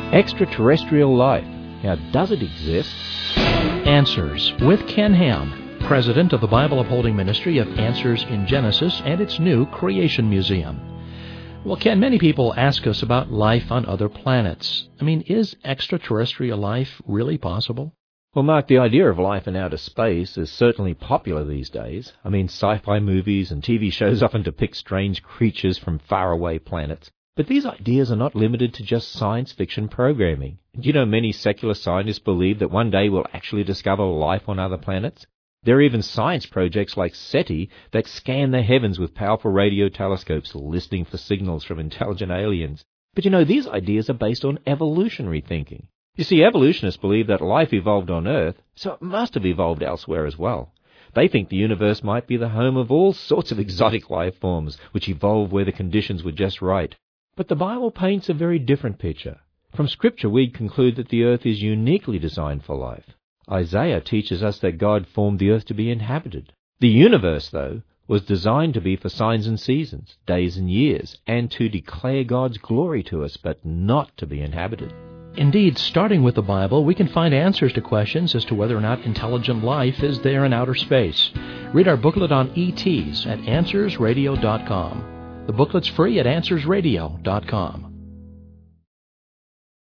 Extraterrestrial life. Now, does it exist? Answers with Ken Ham, president of the Bible Upholding Ministry of Answers in Genesis and its new Creation Museum. Well, Ken, many people ask us about life on other planets. Is extraterrestrial life really possible? Well, Mark, the idea of life in outer space is certainly popular these days. Sci-fi movies and TV shows often depict strange creatures from faraway planets. But these ideas are not limited to just science fiction programming. Do you know many secular scientists believe that one day we'll actually discover life on other planets? There are even science projects like SETI that scan the heavens with powerful radio telescopes, listening for signals from intelligent aliens. But these ideas are based on evolutionary thinking. You see, evolutionists believe that life evolved on Earth, so it must have evolved elsewhere as well. They think the universe might be the home of all sorts of exotic life forms, which evolved where the conditions were just right. But the Bible paints a very different picture. From Scripture, we conclude that the earth is uniquely designed for life. Isaiah teaches us that God formed the earth to be inhabited. The universe, though, was designed to be for signs and seasons, days and years, and to declare God's glory to us, but not to be inhabited. Indeed, starting with the Bible, we can find answers to questions as to whether or not intelligent life is there in outer space. Read our booklet on ETs at AnswersRadio.com. The booklet's free at AnswersRadio.com.